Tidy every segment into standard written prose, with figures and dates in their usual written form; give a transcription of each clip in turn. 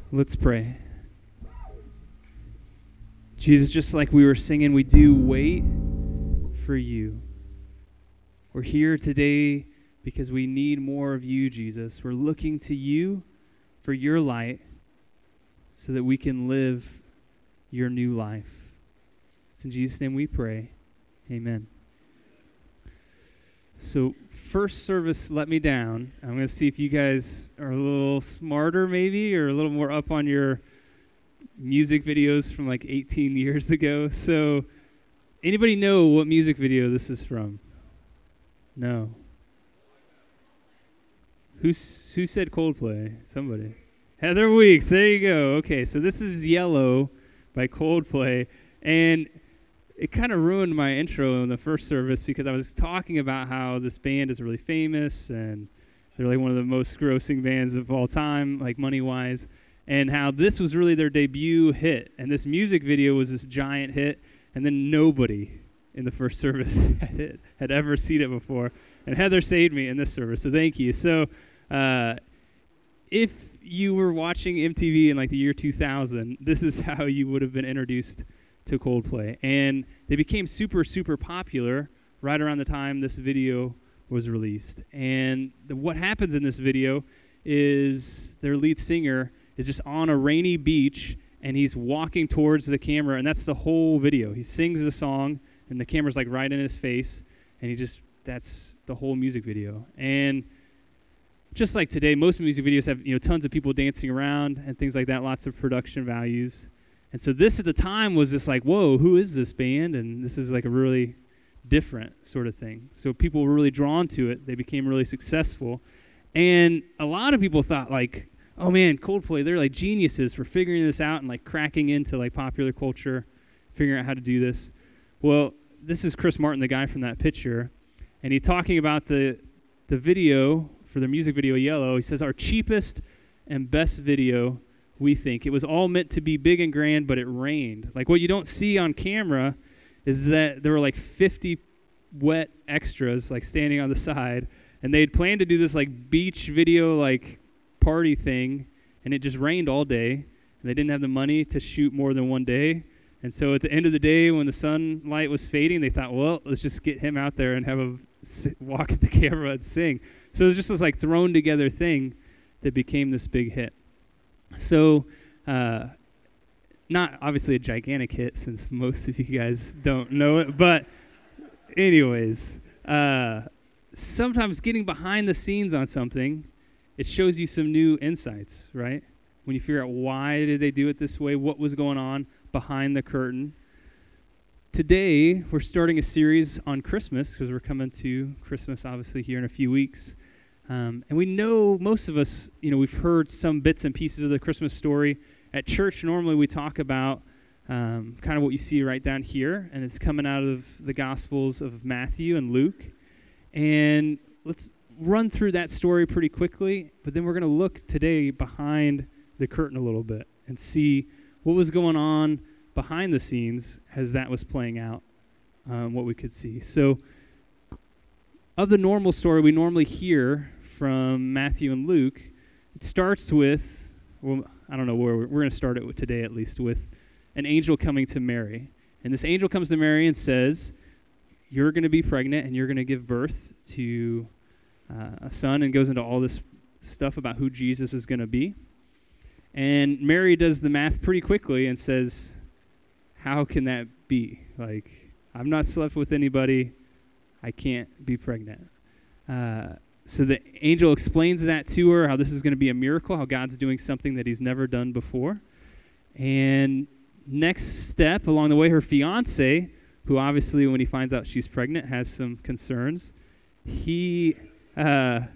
Let's pray. Jesus, just like we were singing, we do wait for you. We're here today because we need more of you, Jesus. We're looking to you for your light so that we can live your new life. It's in Jesus' name we pray. Amen. So, first service let me down. I'm going to see if you guys are a little smarter maybe or a little more up on your music videos from like 18 years ago. So, anybody know what music video this is from? No. Who said Coldplay? Somebody. Heather Weeks. There you go. Okay, so this is Yellow by Coldplay. And it kind of ruined my intro in the first service because I was talking about how this band is really famous and they're like one of the most grossing bands of all time, like money-wise, and how this was really their debut hit. And this music video was this giant hit, and then nobody in the first service had ever seen it before. And Heather saved me in this service, so thank you. So if you were watching MTV in like the year 2000, this is how you would have been introduced to Coldplay. And they became super, super popular right around the time this video was released. And what happens in this video is their lead singer is just on a rainy beach, and he's walking towards the camera, and that's the whole video. He sings the song, and the camera's like right in his face, and that's the whole music video. And just like today, most music videos have, tons of people dancing around and things like that, lots of production values. And so this at the time was just like, whoa, who is this band? And this is like a really different sort of thing. So people were really drawn to it. They became really successful. And a lot of people thought like, oh man, Coldplay, they're like geniuses for figuring this out and like cracking into like popular culture, figuring out how to do this. Well, this is Chris Martin, the guy from that picture. And he's talking about the video for the music video Yellow. He says, our cheapest and best video, we think. It was all meant to be big and grand, but it rained. Like what you don't see on camera is that there were like 50 wet extras like standing on the side, and they had planned to do this like beach video like party thing, and it just rained all day, and they didn't have the money to shoot more than one day. And so at the end of the day, when the sunlight was fading, they thought, well, let's just get him out there and have him walk at the camera and sing. So it was just this like thrown together thing that became this big hit. So, not obviously a gigantic hit since most of you guys don't know it, but anyways, sometimes getting behind the scenes on something, it shows you some new insights, right? When you figure out why did they do it this way, what was going on behind the curtain. Today, we're starting a series on Christmas because we're coming to Christmas obviously here in a few weeks. And we know, most of us, we've heard some bits and pieces of the Christmas story. At church, normally we talk about kind of what you see right down here, and it's coming out of the Gospels of Matthew and Luke. And let's run through that story pretty quickly, but then we're going to look today behind the curtain a little bit and see what was going on behind the scenes as that was playing out, what we could see. So, of the normal story we normally hear from Matthew and Luke, it starts with, well, I don't know where we're going to start it with today, at least, with an angel coming to Mary. And this angel comes to Mary and says, you're going to be pregnant and you're going to give birth to a son, and goes into all this stuff about who Jesus is going to be. And Mary does the math pretty quickly and says, how can that be? Like, I've not slept with anybody. I can't be pregnant. So the angel explains that to her, how this is going to be a miracle, how God's doing something that he's never done before. And next step along the way, her fiance, who obviously when he finds out she's pregnant has some concerns, he has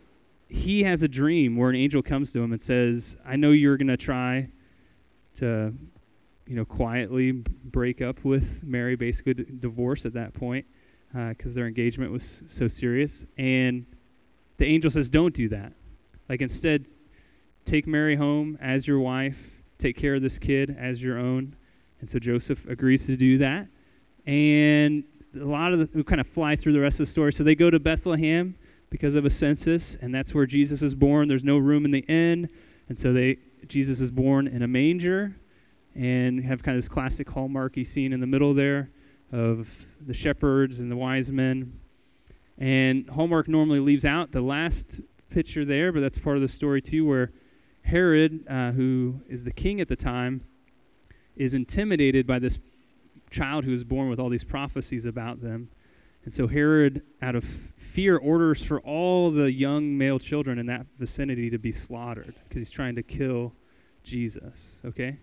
a dream where an angel comes to him and says, I know you're going to try to, quietly break up with Mary, basically divorce at that point, because their engagement was so serious. And the angel says, don't do that. Like, instead, take Mary home as your wife, take care of this kid as your own. And so Joseph agrees to do that. And a lot of we kind of fly through the rest of the story. So they go to Bethlehem because of a census, and that's where Jesus is born. There's no room in the inn. And so they Jesus is born in a manger, and have kind of this classic Hallmarky scene in the middle there of the shepherds and the wise men. And Hallmark normally leaves out the last picture there, but that's part of the story too, where Herod, who is the king at the time, is intimidated by this child who is born with all these prophecies about them. And so Herod, out of fear, orders for all the young male children in that vicinity to be slaughtered because he's trying to kill Jesus, okay?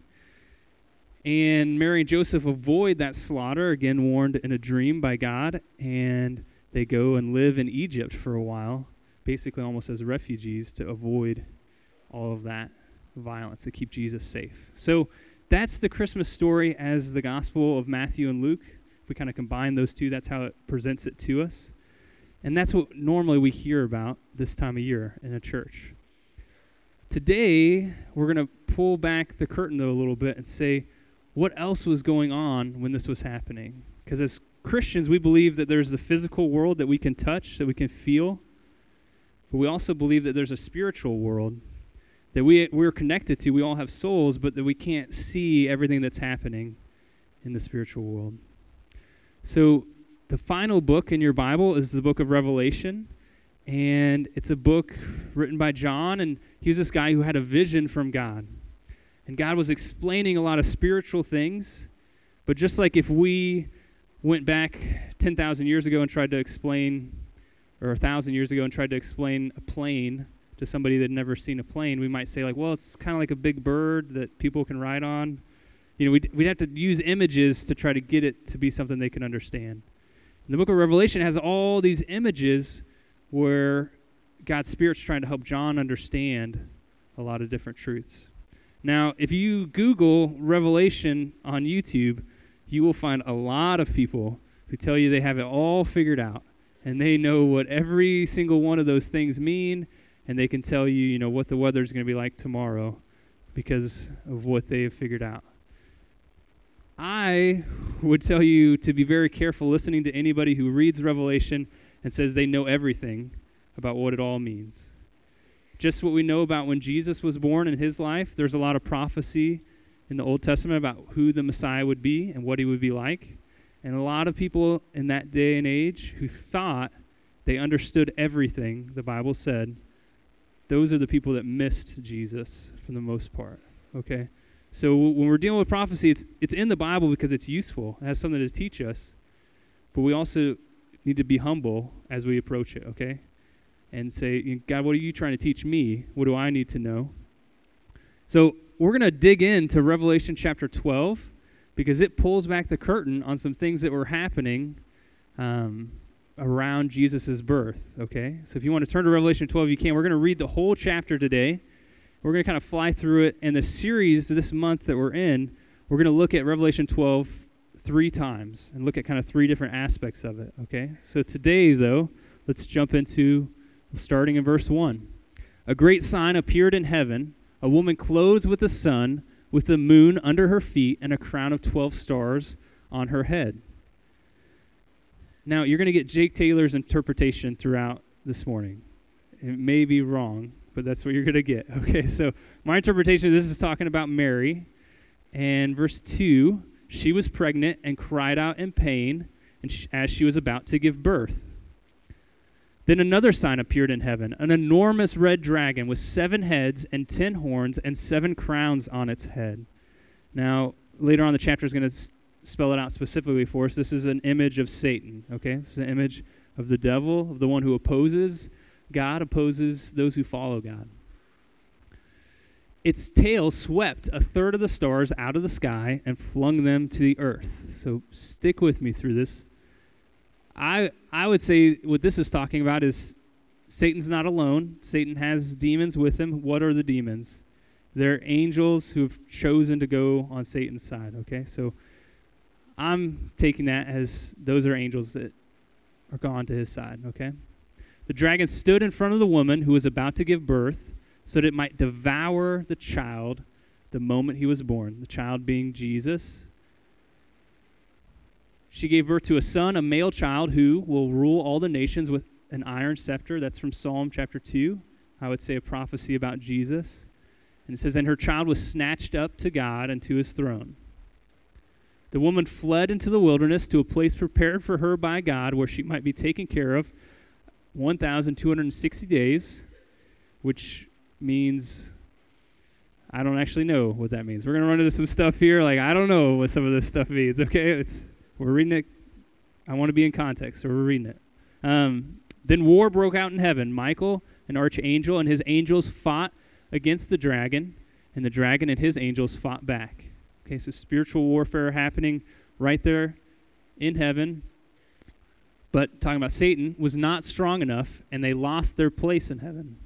And Mary and Joseph avoid that slaughter, again warned in a dream by God, and they go and live in Egypt for a while, basically almost as refugees to avoid all of that violence, to keep Jesus safe. So that's the Christmas story as the Gospel of Matthew and Luke. If we kind of combine those two, that's how it presents it to us. And that's what normally we hear about this time of year in a church. Today, we're going to pull back the curtain, though, a little bit and say, what else was going on when this was happening? Because as Christians, we believe that there's the physical world that we can touch, that we can feel. But we also believe that there's a spiritual world that we're connected to. We all have souls, but that we can't see everything that's happening in the spiritual world. So the final book in your Bible is the book of Revelation, and it's a book written by John, and he was this guy who had a vision from God. And God was explaining a lot of spiritual things, but just like if we went back 10,000 years ago and tried to explain, or 1,000 years ago and tried to explain a plane to somebody that had never seen a plane, we might say, like, well, it's kind of like a big bird that people can ride on. You know, we'd have to use images to try to get it to be something they can understand. And the book of Revelation has all these images where God's Spirit's trying to help John understand a lot of different truths. Now, if you Google Revelation on YouTube, you will find a lot of people who tell you they have it all figured out, and they know what every single one of those things mean, and they can tell you, you know, what the weather's going to be like tomorrow because of what they have figured out. I would tell you to be very careful listening to anybody who reads Revelation and says they know everything about what it all means. Just what we know about when Jesus was born in his life, there's a lot of prophecy in the Old Testament about who the Messiah would be and what he would be like. And a lot of people in that day and age who thought they understood everything the Bible said, those are the people that missed Jesus for the most part, okay? So when we're dealing with prophecy, it's in the Bible because it's useful. It has something to teach us. But we also need to be humble as we approach it, okay? And say, God, what are you trying to teach me? What do I need to know? So we're going to dig into Revelation chapter 12 because it pulls back the curtain on some things that were happening around Jesus' birth, okay? So if you want to turn to Revelation 12, you can. We're going to read the whole chapter today. We're going to kind of fly through it. And the series this month that we're in, we're going to look at Revelation 12 3 times and look at kind of 3 different aspects of it, okay? So today, though, let's jump into starting in verse 1. A great sign appeared in heaven, a woman clothed with the sun, with the moon under her feet, and a crown of 12 stars on her head. Now, you're going to get Jake Taylor's interpretation throughout this morning. It may be wrong, but that's what you're going to get. Okay, so my interpretation of this is talking about Mary. And verse 2, she was pregnant and cried out in pain as she was about to give birth. Then another sign appeared in heaven, an enormous red dragon with 7 heads and 10 horns and 7 crowns on its head. Now, later on the chapter is going to spell it out specifically for us. This is an image of Satan, okay? This is an image of the devil, of the one who opposes God, opposes those who follow God. Its tail swept a third of the stars out of the sky and flung them to the earth. So stick with me through this. I would say what this is talking about is Satan's not alone. Satan has demons with him. What are the demons? They're angels who have chosen to go on Satan's side, okay? So I'm taking that as those are angels that are gone to his side, okay? The dragon stood in front of the woman who was about to give birth so that it might devour the child the moment he was born, the child being Jesus. She gave birth to a son, a male child, who will rule all the nations with an iron scepter. That's from Psalm chapter 2. I would say a prophecy about Jesus. And it says, and her child was snatched up to God and to his throne. The woman fled into the wilderness to a place prepared for her by God where she might be taken care of 1,260 days, which means, I don't actually know what that means. We're going to run into some stuff here. Like, I don't know what some of this stuff means, okay? We're reading it. I want to be in context, so we're reading it. Then war broke out in heaven. Michael, an archangel, and his angels fought against the dragon, and the dragon and his angels fought back. Okay, so spiritual warfare happening right there in heaven. But talking about Satan was not strong enough, and they lost their place in heaven.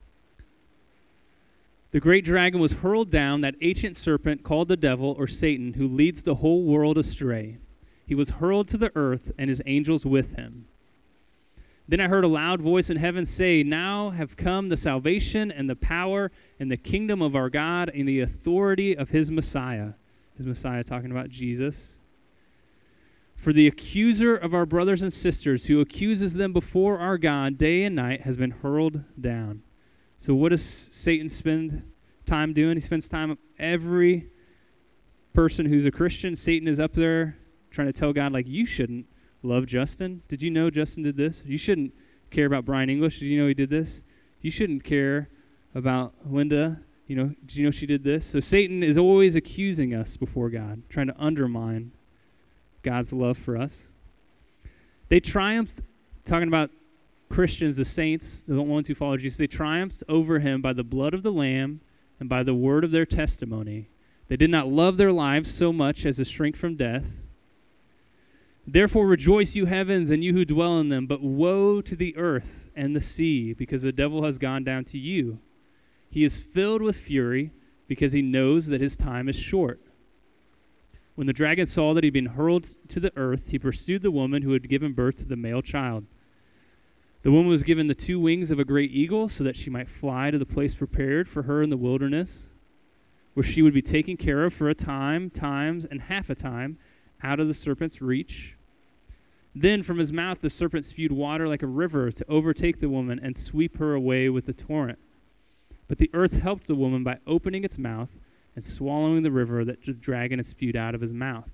The great dragon was hurled down, that ancient serpent called the devil or Satan, who leads the whole world astray. He was hurled to the earth, and his angels with him. Then I heard a loud voice in heaven say, now have come the salvation and the power and the kingdom of our God and the authority of his Messiah. His Messiah talking about Jesus. For the accuser of our brothers and sisters, who accuses them before our God day and night, has been hurled down. So what does Satan spend time doing? He spends time, every person who's a Christian, Satan is up there trying to tell God, like, you shouldn't love Justin. Did you know Justin did this? You shouldn't care about Brian English. Did you know he did this? You shouldn't care about Linda. You know, did you know she did this? So Satan is always accusing us before God, trying to undermine God's love for us. They triumphed, talking about Christians, the saints, the ones who follow Jesus, they triumphed over him by the blood of the Lamb and by the word of their testimony. They did not love their lives so much as to shrink from death. Therefore rejoice, you heavens, and you who dwell in them. But woe to the earth and the sea, because the devil has gone down to you. He is filled with fury, because he knows that his time is short. When the dragon saw that he had been hurled to the earth, he pursued the woman who had given birth to the male child. The woman was given the 2 wings of a great eagle, so that she might fly to the place prepared for her in the wilderness, where she would be taken care of for a time, times, and half a time, out of the serpent's reach. Then from his mouth the serpent spewed water like a river to overtake the woman and sweep her away with the torrent. But the earth helped the woman by opening its mouth and swallowing the river that the dragon had spewed out of his mouth.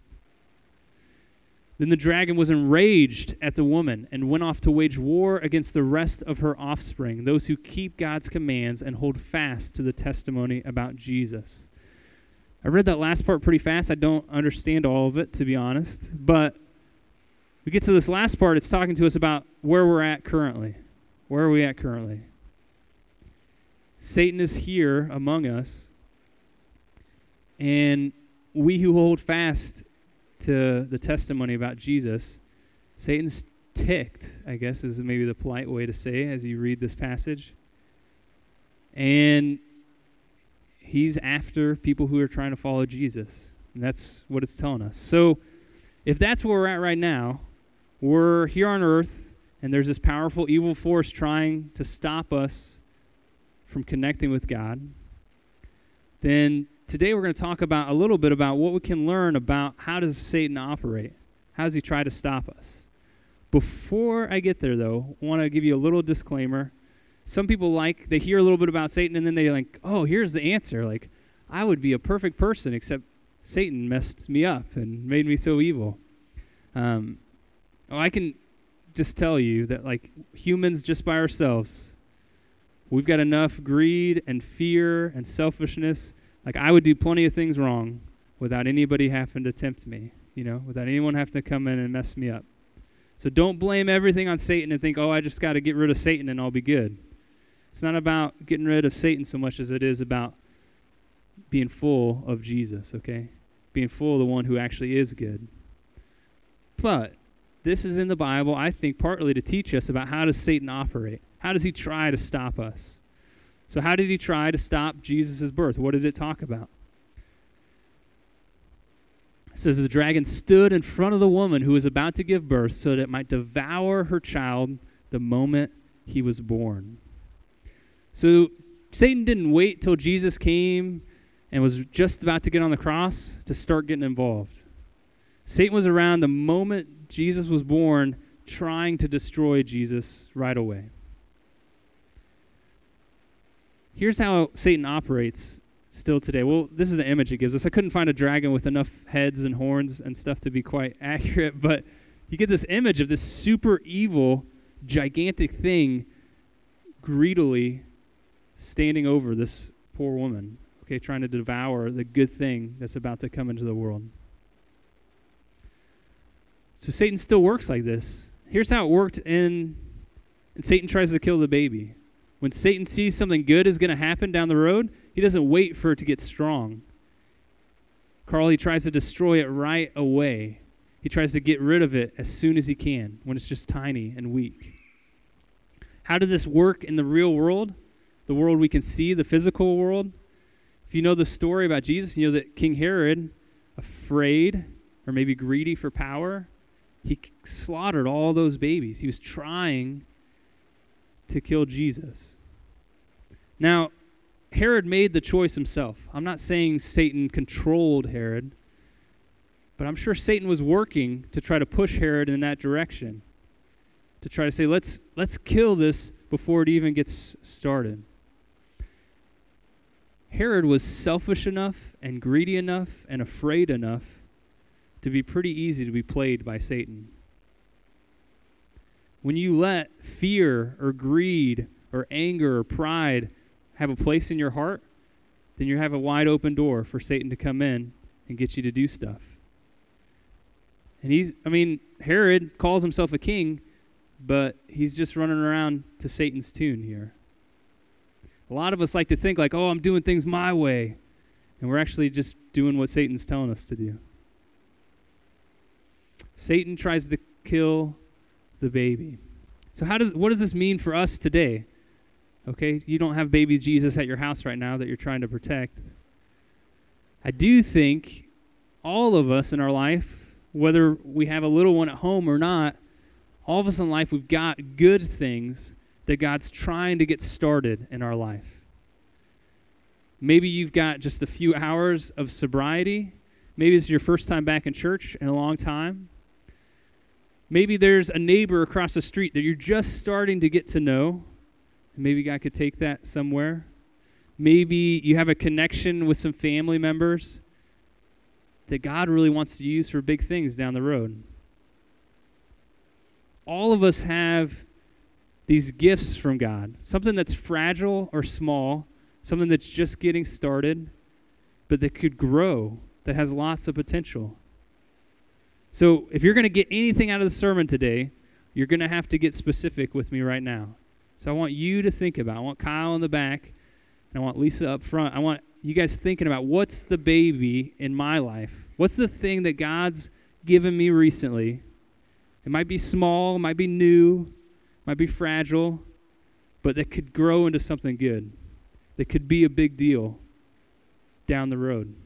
Then the dragon was enraged at the woman and went off to wage war against the rest of her offspring, those who keep God's commands and hold fast to the testimony about Jesus. I read that last part pretty fast. I don't understand all of it, to be honest. But we get to this last part, it's talking to us about where we're at currently. Where are we at currently? Satan is here among us, and we who hold fast to the testimony about Jesus, Satan's ticked, I guess is maybe the polite way to say as you read this passage. And he's after people who are trying to follow Jesus. And that's what it's telling us. So if that's where we're at right now, we're here on earth, and there's this powerful evil force trying to stop us from connecting with God, then today we're going to talk about a little bit about what we can learn about how does Satan operate. How does he try to stop us? Before I get there, though, I want to give you a little disclaimer. Some people they hear a little bit about Satan, and then they like, oh, here's the answer. Like, I would be a perfect person, except Satan messed me up and made me so evil. I can just tell you that, like, humans just by ourselves, we've got enough greed and fear and selfishness. Like, I would do plenty of things wrong without anybody having to tempt me, without anyone having to come in and mess me up. So don't blame everything on Satan and think, oh, I just got to get rid of Satan and I'll be good. It's not about getting rid of Satan so much as it is about being full of Jesus, okay? Being full of the one who actually is good. But this is in the Bible, I think, partly to teach us about how does Satan operate? How does he try to stop us? So how did he try to stop Jesus' birth? What did it talk about? It says, the dragon stood in front of the woman who was about to give birth so that it might devour her child the moment he was born. So Satan didn't wait till Jesus came and was just about to get on the cross to start getting involved. Satan was around the moment Jesus was born, trying to destroy Jesus right away. Here's how Satan operates still today. Well, this is the image it gives us. I couldn't find a dragon with enough heads and horns and stuff to be quite accurate, but you get this image of this super evil, gigantic thing greedily standing over this poor woman, okay, trying to devour the good thing that's about to come into the world. So Satan still works like this. Here's how it worked and Satan tries to kill the baby. When Satan sees something good is going to happen down the road, he doesn't wait for it to get strong. Carl, he tries to destroy it right away. He tries to get rid of it as soon as he can, when it's just tiny and weak. How did this work in the real world? The world we can see, the physical world? If you know the story about Jesus, you know that King Herod, afraid or maybe greedy for power, he slaughtered all those babies. He was trying to kill Jesus. Now, Herod made the choice himself. I'm not saying Satan controlled Herod, but I'm sure Satan was working to try to push Herod in that direction, to try to say, let's kill this before it even gets started. Herod was selfish enough and greedy enough and afraid enough to be pretty easy to be played by Satan. When you let fear or greed or anger or pride have a place in your heart, then you have a wide open door for Satan to come in and get you to do stuff. And Herod calls himself a king, but he's just running around to Satan's tune here. A lot of us like to think like, oh, I'm doing things my way, and we're actually just doing what Satan's telling us to do. Satan tries to kill the baby. So what does this mean for us today? Okay, you don't have baby Jesus at your house right now that you're trying to protect. I do think all of us in our life, whether we have a little one at home or not, all of us in life, we've got good things that God's trying to get started in our life. Maybe you've got just a few hours of sobriety. Maybe it's your first time back in church in a long time. Maybe there's a neighbor across the street that you're just starting to get to know. Maybe God could take that somewhere. Maybe you have a connection with some family members that God really wants to use for big things down the road. All of us have these gifts from God, something that's fragile or small, something that's just getting started, but that could grow, that has lots of potential. So if you're going to get anything out of the sermon today, you're going to have to get specific with me right now. So I want you to think about, I want Kyle in the back, and I want Lisa up front. I want you guys thinking about what's the baby in my life? What's the thing that God's given me recently? It might be small, it might be new, it might be fragile, but that could grow into something good. That could be a big deal down the road.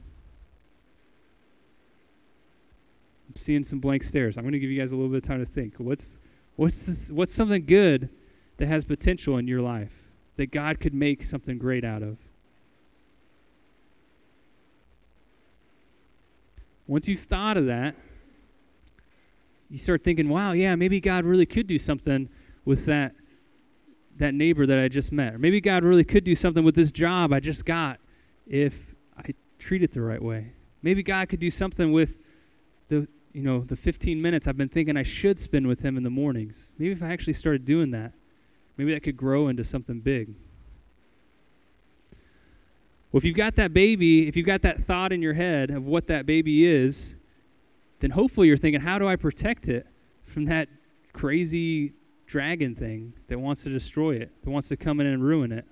I'm seeing some blank stares. I'm going to give you guys a little bit of time to think. What's something good that has potential in your life that God could make something great out of? Once you've thought of that, you start thinking, wow, yeah, maybe God really could do something with that neighbor that I just met. Or maybe God really could do something with this job I just got if I treat it the right way. Maybe God could do something with the 15 minutes I've been thinking I should spend with him in the mornings. Maybe if I actually started doing that, maybe that could grow into something big. Well, if you've got that baby, if you've got that thought in your head of what that baby is, then hopefully you're thinking, how do I protect it from that crazy dragon thing that wants to destroy it, that wants to come in and ruin it?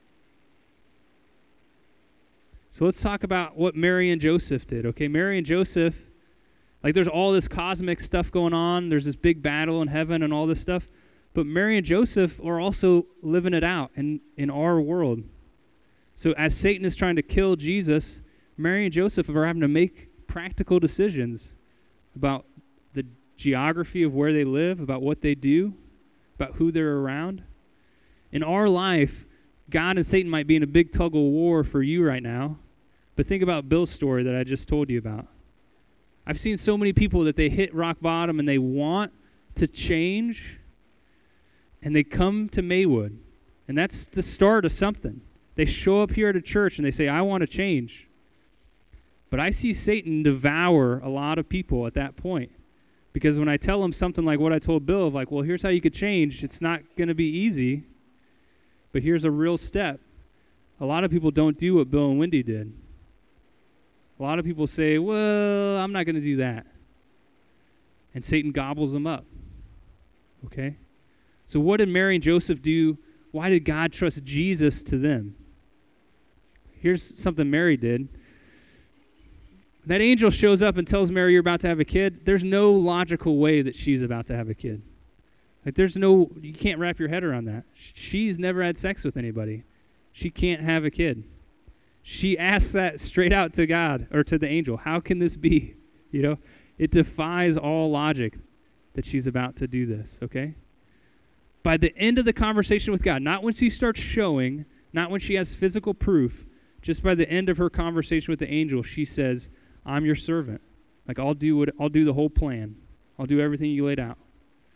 So let's talk about what Mary and Joseph did, okay? Mary and Joseph, there's all this cosmic stuff going on. There's this big battle in heaven and all this stuff. But Mary and Joseph are also living it out in our world. So as Satan is trying to kill Jesus, Mary and Joseph are having to make practical decisions about the geography of where they live, about what they do, about who they're around. In our life, God and Satan might be in a big tug of war for you right now, but think about Bill's story that I just told you about. I've seen so many people that they hit rock bottom and they want to change, and they come to Maywood, and that's the start of something. They show up here at a church and they say, I want to change. But I see Satan devour a lot of people at that point. Because when I tell them something like what I told Bill, of like, well, here's how you could change. It's not going to be easy, but here's a real step. A lot of people don't do what Bill and Wendy did. A lot of people say, well, I'm not going to do that. And Satan gobbles them up. Okay? So what did Mary and Joseph do? Why did God trust Jesus to them? Here's something Mary did. That angel shows up and tells Mary you're about to have a kid. There's no logical way that she's about to have a kid. Like you can't wrap your head around that. She's never had sex with anybody. She can't have a kid. She asks that straight out to God or to the angel. How can this be? It defies all logic that she's about to do this, okay? By the end of the conversation with God, not when she starts showing, not when she has physical proof, just by the end of her conversation with the angel, she says, I'm your servant. Like I'll do the whole plan. I'll do everything you laid out.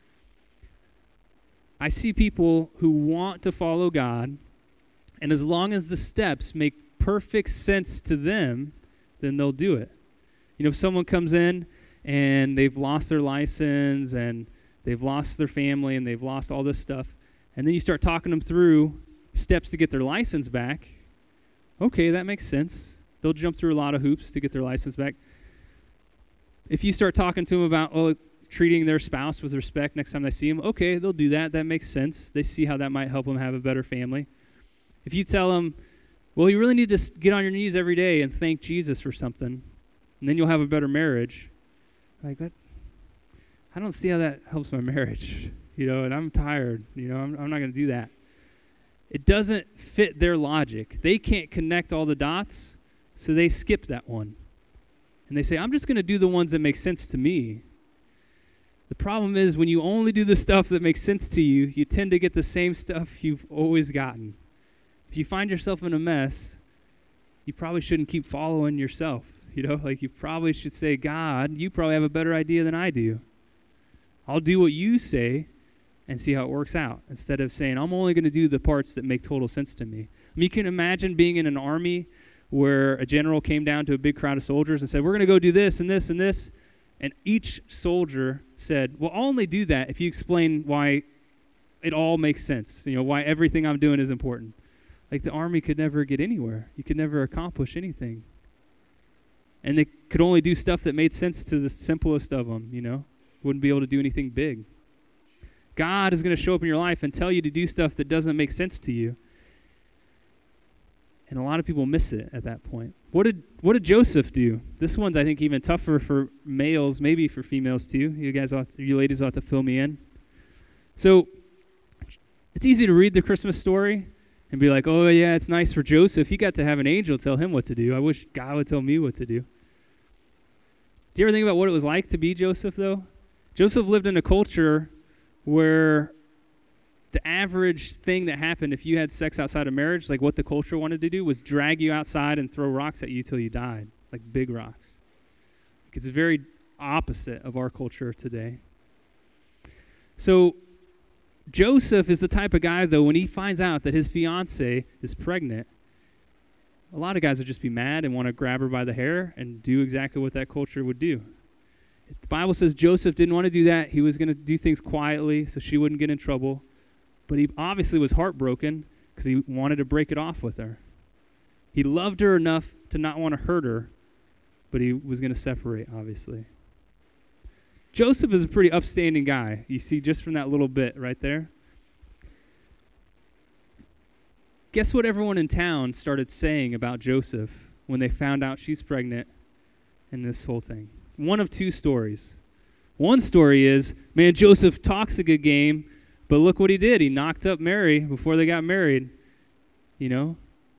I see people who want to follow God, and as long as the steps make perfect sense to them, then they'll do it. If someone comes in and they've lost their license and they've lost their family and they've lost all this stuff, and then you start talking them through steps to get their license back, okay, that makes sense. They'll jump through a lot of hoops to get their license back. If you start talking to them about treating their spouse with respect next time they see them, okay, they'll do that. That makes sense. They see how that might help them have a better family. If you tell them, well, you really need to get on your knees every day and thank Jesus for something, and then you'll have a better marriage, like that, I don't see how that helps my marriage, and I'm tired, I'm not going to do that. It doesn't fit their logic. They can't connect all the dots, so they skip that one. And they say, I'm just going to do the ones that make sense to me. The problem is when you only do the stuff that makes sense to you, you tend to get the same stuff you've always gotten. If you find yourself in a mess, you probably shouldn't keep following yourself. You probably should say, God, you probably have a better idea than I do. I'll do what you say and see how it works out, instead of saying, I'm only going to do the parts that make total sense to me. You can imagine being in an army where a general came down to a big crowd of soldiers and said, we're going to go do this and this and this. And each soldier said, well, I'll only do that if you explain why it all makes sense, why everything I'm doing is important. Like the army could never get anywhere. You could never accomplish anything. And they could only do stuff that made sense to the simplest of them, Wouldn't be able to do anything big. God is going to show up in your life and tell you to do stuff that doesn't make sense to you. And a lot of people miss it at that point. What did Joseph do? This one's, I think, even tougher for males, maybe for females too. You ladies ought to fill me in. So it's easy to read the Christmas story and be like, oh yeah, it's nice for Joseph. He got to have an angel tell him what to do. I wish God would tell me what to do. Do you ever think about what it was like to be Joseph, though? Joseph lived in a culture where the average thing that happened if you had sex outside of marriage, like what the culture wanted to do, was drag you outside and throw rocks at you till you died, like big rocks. It's very opposite of our culture today. So Joseph is the type of guy, though, when he finds out that his fiancée is pregnant, a lot of guys would just be mad and want to grab her by the hair and do exactly what that culture would do. The Bible says Joseph didn't want to do that. He was going to do things quietly so she wouldn't get in trouble. But he obviously was heartbroken because he wanted to break it off with her. He loved her enough to not want to hurt her, but he was going to separate, obviously. Joseph is a pretty upstanding guy. You see just from that little bit right there. Guess what everyone in town started saying about Joseph when they found out she's pregnant and this whole thing? One of two stories. One story is, man, Joseph talks a good game, but look what he did. He knocked up Mary before they got married, And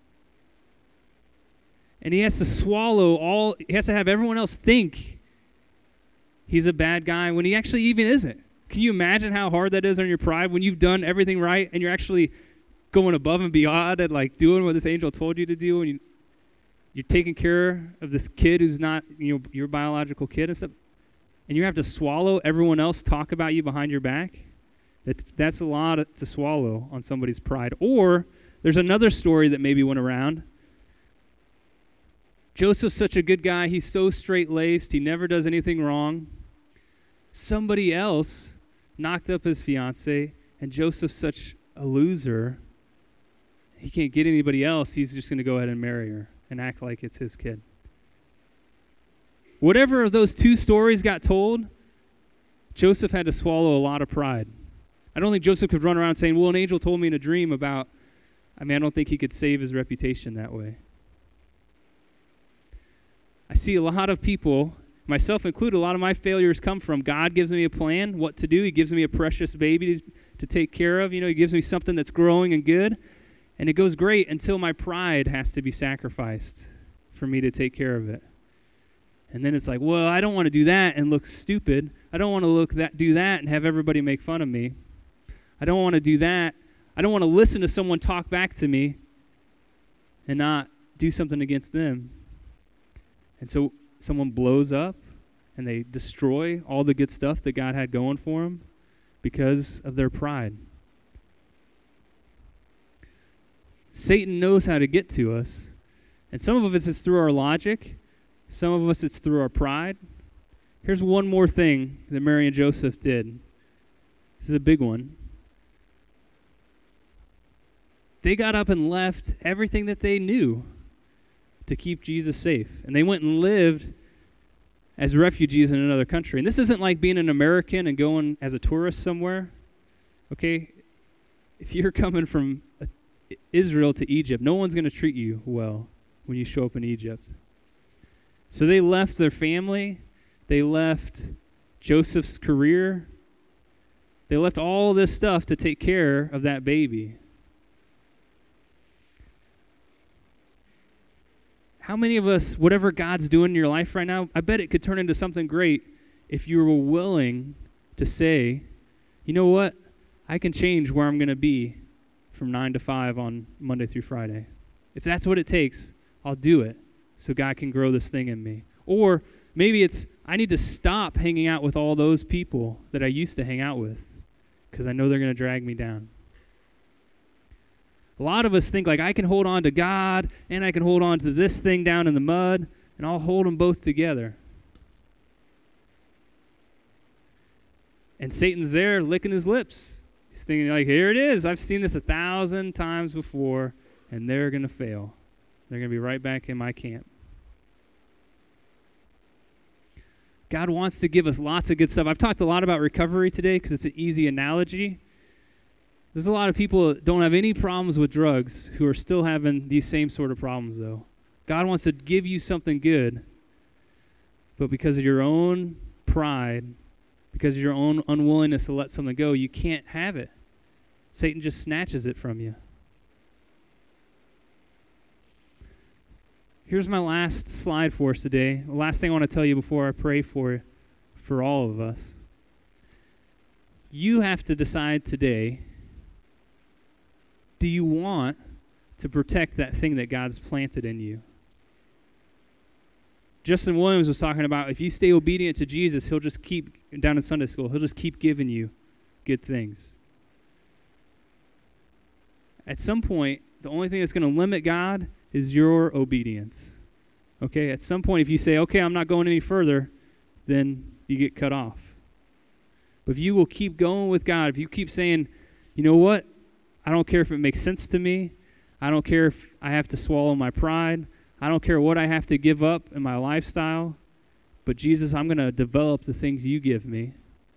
he has to he has to have everyone else think he's a bad guy when he actually even isn't. Can you imagine how hard that is on your pride when you've done everything right and you're actually going above and beyond and like doing what this angel told you to do, and you're taking care of this kid who's not, your biological kid and stuff, and you have to swallow everyone else talk about you behind your back? That's a lot to swallow on somebody's pride. Or There's another story that maybe went around. Joseph's such a good guy. He's so straight-laced. He never does anything wrong. Somebody else knocked up his fiancée, and Joseph's such a loser. He can't get anybody else. He's just going to go ahead and marry her and act like it's his kid. Whatever of those two stories got told, Joseph had to swallow a lot of pride. I don't think Joseph could run around saying, well, an angel told me in a dream about, I don't think he could save his reputation that way. I see a lot of people, myself included, a lot of my failures come from God gives me a plan, what to do. He gives me a precious baby to take care of. He gives me something that's growing and good. And it goes great until my pride has to be sacrificed for me to take care of it. And then it's like, well, I don't want to do that and look stupid. I don't want to do that and have everybody make fun of me. I don't want to do that. I don't want to listen to someone talk back to me and not do something against them. And so someone blows up and they destroy all the good stuff that God had going for them because of their pride. Satan knows how to get to us. And some of us it's through our logic. Some of us it's through our pride. Here's one more thing that Mary and Joseph did. This is a big one. They got up and left everything that they knew to keep Jesus safe. And they went and lived as refugees in another country. And this isn't like being an American and going as a tourist somewhere. Okay? If you're coming from Israel to Egypt, no one's going to treat you well when you show up in Egypt. So they left their family. They left Joseph's career. They left all this stuff to take care of that baby. How many of us, whatever God's doing in your life right now, I bet it could turn into something great if you were willing to say, you know what, I can change where I'm going to be from 9 to 5 on Monday through Friday. If that's what it takes, I'll do it so God can grow this thing in me. Or maybe it's, I need to stop hanging out with all those people that I used to hang out with because I know they're going to drag me down. A lot of us think like I can hold on to God and I can hold on to this thing down in the mud and I'll hold them both together. And Satan's there licking his lips. He's thinking like, here it is. I've seen this 1,000 times before and they're going to fail. They're going to be right back in my camp. God wants to give us lots of good stuff. I've talked a lot about recovery today because it's an easy analogy. There's a lot of people that don't have any problems with drugs who are still having these same sort of problems, though. God wants to give you something good, but because of your own pride, because of your own unwillingness to let something go, you can't have it. Satan just snatches it from you. Here's my last slide for us today. The last thing I want to tell you before I pray for all of us. You have to decide today, do you want to protect that thing that God's planted in you? Justin Williams was talking about if you stay obedient to Jesus, he'll just keep, down in Sunday school, he'll just keep giving you good things. At some point, the only thing that's going to limit God is your obedience. Okay? At some point, if you say, okay, I'm not going any further, then you get cut off. But if you will keep going with God, if you keep saying, you know what? I don't care if it makes sense to me. I don't care if I have to swallow my pride. I don't care what I have to give up in my lifestyle. But Jesus, I'm going to develop the things you give me.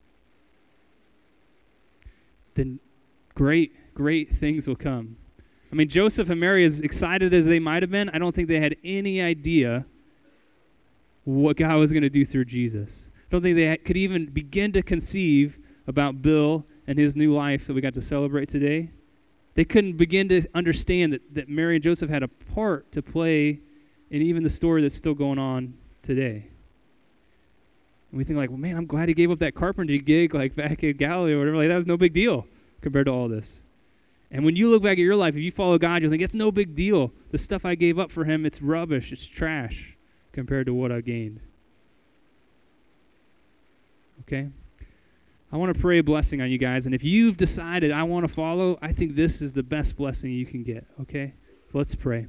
Then great things will come. I mean, Joseph and Mary, as excited as they might have been, I don't think they had any idea what God was going to do through Jesus. I don't think they could even begin to conceive about Bill and his new life that we got to celebrate today. They couldn't begin to understand that Mary and Joseph had a part to play in even the story that's still going on today. And we think like, well, man, I'm glad he gave up that carpentry gig like back in Galilee or whatever. Like, that was no big deal compared to all this. And when you look back at your life, if you follow God, you'll think, it's no big deal. The stuff I gave up for him, it's rubbish, it's trash compared to what I gained. Okay? I want to pray a blessing on you guys. And if you've decided I want to follow, I think this is the best blessing you can get, okay? So let's pray.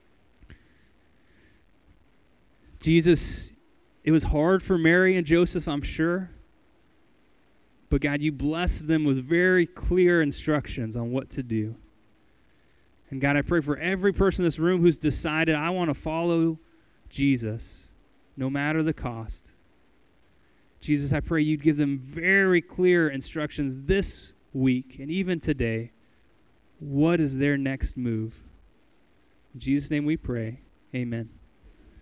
Jesus, it was hard for Mary and Joseph, I'm sure. But God, you blessed them with very clear instructions on what to do. And God, I pray for every person in this room who's decided, I want to follow Jesus, no matter the cost. Jesus, I pray you'd give them very clear instructions this week and even today. What is their next move? In Jesus' name we pray. Amen.